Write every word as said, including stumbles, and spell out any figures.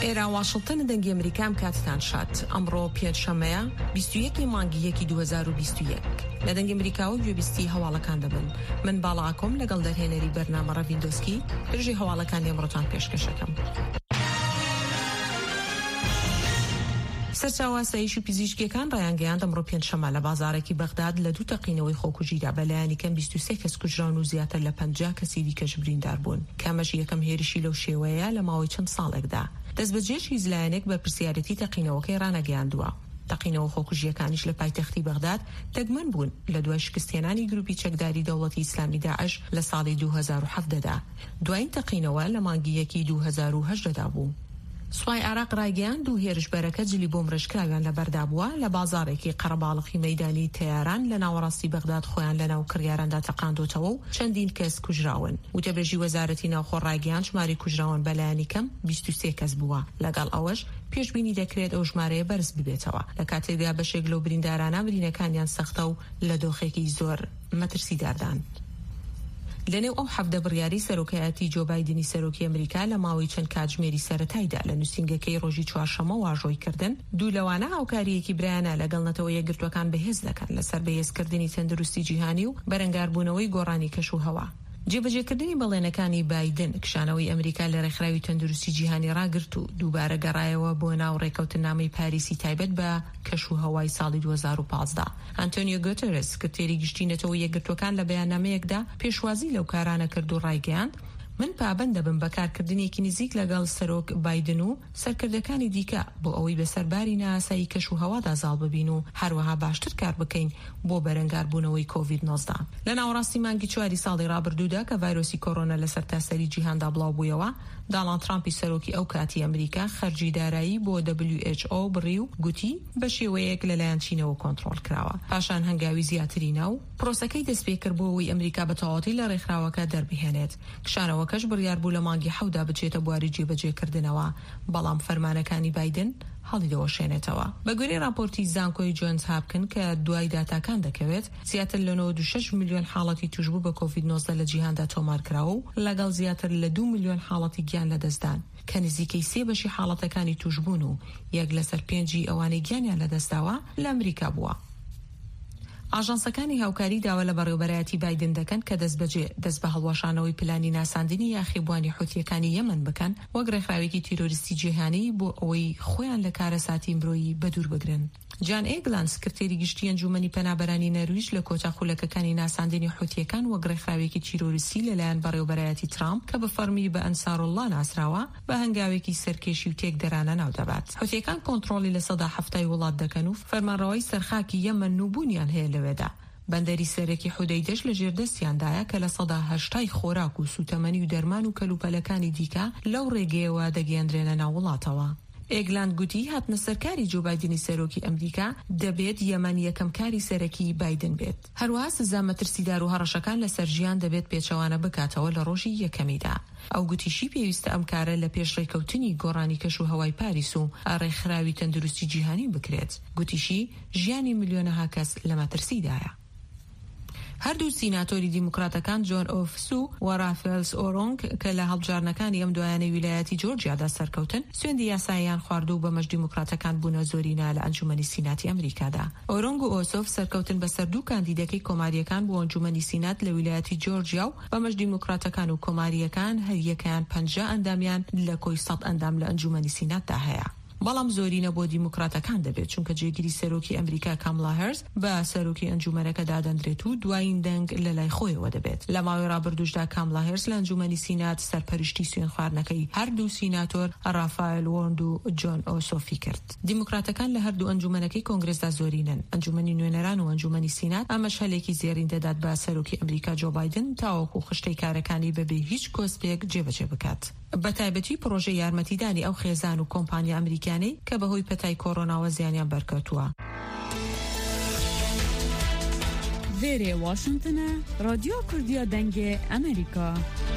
ئێرە واشنگتن دەنگی ئەمریکام کاتتان شات. ئەمڕۆ پێنجشەمەیە بیست و یەکی مانگی یەکی دوو هەزار و بیست و یەک. لە دەنگی ئەمریکاوە گوێبیستی هەواڵەکان دەبن. من باڵا ئاکۆم لەگەڵ دەرهێنەری بەرنامە ڕەڤیندۆسکی درژی هەواڵەکانی ئەمڕۆتان پێشکەشەکەم. سەرچاوە سەیشی پزیشکیەکان ڕایانگەیاند ئەمڕۆ پێنجشەمە لە بازارێکی بەغداد لە دوو تەقینەوەی خۆکوژیدا بەلایەنی کەم بیست و سێ کەس کوژراون و زیاتر لە پەنجا کەسی دیکەش بریندار بوون. کامەژی یەکەم هێرشی لەو شێوەیە لە ماوەی چەند ساڵێکدا. دەستبەجێشی زلایەنێک بە پرسیارەتی تەقینەوەکەی ڕانەگەیاندووە. تەقینەوە خۆکوژیەکانیش لە پایتەختی بەغداد دەگمەن بوون لە دوای شکستێنانی گروپی چەکداری دەوڵەتی ئیسلامی داعش لە ساڵی دوو هەزار و هەفتدا. دوایین تەقینەوە لە مانگی یەکی دوو هەزار و هەژدەدا بوو. سوپای عراق ڕایگەیاند دوو هێرشبەرەکە جلی بۆ مرشکراویان لە بەردابووە لە بازارێکی قەرەباڵغی مەیدانی تەیاران لە ناوەڕاستی بەغداد خۆیان لە ناو کڕیاراندا تەقاندۆتەوە و چەندین کەس کوژراون. وتەبێژی وەزارەتی ناوخۆ ڕایگەیاند ژماری کوژراون بەلایەنی کەم بیست و سێ کەس بووە. لەگەڵ ئەوەش پێشبینی دەکرێت ئەو ژمارەیە بەرز ببێتەوە لە کاتێکدا بەشێک لەو بریندارانە برینەکانیان سەختە و لە دۆخێکی زۆر مەترسیداردان. لەنێو ئەو حەفدە بڕیاری سەرۆکایەتی جۆ بایدنی سەرۆکی ئەمریکا لە ماوەی چەند کاتژمێری سەرەتایدا لە نووسینگەکەی ڕۆژی چوارشەمە واژۆی کردن، دوو لەوانە هاوکاریەکی برایانە لەگەڵ نەتەوە یەکگرتوەکان بەهێز دەکەن لەسەر بەهێزکردنی تەندروستی جیهانی و بەرەنگاربوونەوەی گۆڕانی کەش و هەوا. جێبەجێکردنی بەڵێنەکانی بایدن کشانەوەی ئەمریکا لە ڕێکخراوی تەندروستی جیهانی ڕاگرت و دووبارە گەڕایەوە بۆ ناو ڕێکەوتنامەی پاریسی تایبەت بە کەش و هەوای ساڵی دوو هەزار و پانزدە. ئەنتۆنیۆ گوتێرس سکرتێری گشتی نەتەوە یەکگرتوەکان لە بەیاننامەیەکدا پێشوازی لەو کارانە کرد و ڕایگەیاند من پابند دەبم بەکارکردنێکی نزیک لەگەڵ سەرۆک بایدن و سەرکردەکانی دیکە بۆ ئەوەی بەسەرباری ناسایی کەش و هەوادا زاڵ ببین و هەروەها باشتر کار بکەین بۆ بەرەنگاربوونەوەی کۆڤید نۆزدە. لە ناوەڕاستی مانگی چواری ساڵی ڕابردوودا کە ڤایرۆسی کۆڕۆنا لەسەر تاسەری جیهاندا بڵاو بوویەوە، داڵان ترامپی سەرۆکی ئەو کاتی ئەمریکا خەرجی دارایی بۆ دبلیو ئێچ ئۆ بڕی و گوتی بە شێوەیەک لەلایەن چینەوە کۆنتڕۆڵ کراوە. پاشان هەنگاوی زیاتری ناو پرۆسەکەی دەستپێکرد بۆ ئەوەی ئەمریکا بە تەواوەتی لە ڕێکخراوەکە دەربهێنێت. کشانەوەکەش بڕیار بوو لە مانگی حەودا بچێتە بواری جێبەجێکردنەوە، بەڵام فەرمانەکانی بایدن هەڵی دەوەشێنێتەوە. بە گوێرەی راپۆرتی زانکۆی جۆنز هاپکن کە دوای داتاکان دەکەوێت زیاتر لە نۆ و شەش میلیۆن حاڵەتی توشبوو بە کۆڤید نۆزدە لە جیهاندا تۆمارکراوە و لەگەڵ زیاتر لە دوو میلیۆن حاڵەتی گیان لەدەستدان کە نزیکەی سێ بەشی حاڵەتەکانی توشبوون و یەک لەسەر پێنجی ئەوانەی گیانیان لەدەستداوە لە ئەمریکا بووە. ئاژانسەکانی هاوکاری داوا لە بەڕێوەبەرایەتی بایدن دەکەن کە دەست بەجێ دەست بە هەڵوەشانەوەی پلانی ناساندنی یاخیبوانی حوتیەکانی یەمەن بکەن وەک ڕێکخراوێکی تیرۆریستی جیهانی بۆ ئەوەی خۆیان لە کارەساتی مرۆیی بەدوور بگرن. جان ئێگلان سکرتێری گشتی ئەنجومەنی پەنابەرانی نەرویج لە کۆتا خولەکەکانی ناساندنی حوتیەکان وەک ڕێکخراوێکی تیرۆریستی لەلایەن بەڕێوەبەرایەتی ترامپ کە بە فەرمی بە ئەنساڕوڵڵا ناسراوە بە هەنگاوێکی سەرکێشی و تێکدەرانە ناودەبات. حوتیەکان کۆنتڕۆڵی لە سەدا هەفتای وڵات دەکەن و فەرمانڕەوایی سەرخاکی یەمەن نوبوونیان هەیە لەوێدا. بەندەری سەرەکی حودەیدەش لە ژێردەستیاندایە کە لە سەدا هەشتای خۆراک و سوتەمەنی و دەرمان و کەلوپەلەکانی دیکە لەو ڕێگەیەوە دەگەیەندرێنە ناو وڵاتەوە. ئێگلاند گوتی هاتنە سەرکاری جۆ بایدنی سەرۆکی ئەمریکا دەبێت یەمەن یەکەم کاری سەرەکی بایدن بێت. هەروەها سزا مەترسیدار و هەڕەشەکان لە سەرژیان دەبێت پێچەوانە بکاتەوە لە ڕۆژی یەکەمیدا. ئەو گوتیشی پێویستە ئەم کارە لە پێش ڕێکەوتنی گۆڕانی کەش و هەوای پاریس و ڕێکخراوی تەندروستی جیهانی بکرێت. گوتیشی ژیانی میلیۆنەها کەس لە مەترسیدایە. هەردوو سیناتۆری دیموکراتەکان جۆن ئۆفسو و رافێلس ئۆرۆنگ کە لە هەڵبژارنەکانی ئەم دوایانەی ویلایەتی جۆرجیادا سەرکەوتن سوێندی یاساییان خواردو بە مەش دیموکراتەکان بوونە زۆرینە لە ئەنجومەنی سیناتی ئەمریکادا. ئۆرۆنگ و ئۆسۆف سەرکەوتن بەسەر دوو کاندیدەکەی کۆماریەکان بۆ ئەنجومەنی سینات لە ویلایەتی جۆرجیا و بە مەش دیموکراتەکان و کۆماریەکان هەر یەکیان پەنجا ئەندامیان لە کۆی سەد ئەندام لە ئەنجومەنی سیناتدا هەیە. بەڵام زۆرینە بۆ دیموکراتەکان دەبێت چونکە جێگیری سەرۆکی ئەمریکا کاملا هەرز بە سەرۆکی ئەنجومەنەکە دادەندرێت و دوایین دەنگ لە لای خۆیەوە دەبێت. لە ماوەی ڕابردووشدا کاملا هەرز لە ئەنجومەنی سینات سەرپەرشتی سوێن خواردنەکەی هەردوو سیناتۆر ڕافایل وۆرند و جۆن ئۆسۆفی کرد. دیموکراتەکان لە هەردوو ئەنجومەنەکەی کۆنگرسدا زۆرینن. ئەنجومەنی نوێنەران و ئەنجومەنی سینات ئەمەش هەلێکی زێرین دەدات بە سەرۆکی ئەمریکا جۆ بایدن تاوەکو خشتەی کارەکانی بەبێ هیچ کۆسپێک جێبەجێ بکات. بە تایبەتی پرۆژە یارمەتیدانی ئەو خێزان و کۆمپانیا ئەمریکانەی کە بەهۆی پەتای کۆڕۆناوە زیانیان بەرکەوتووە. وێرێ واشنگتنە، رادیۆ کوردیە دەنگێ ئەمریکا.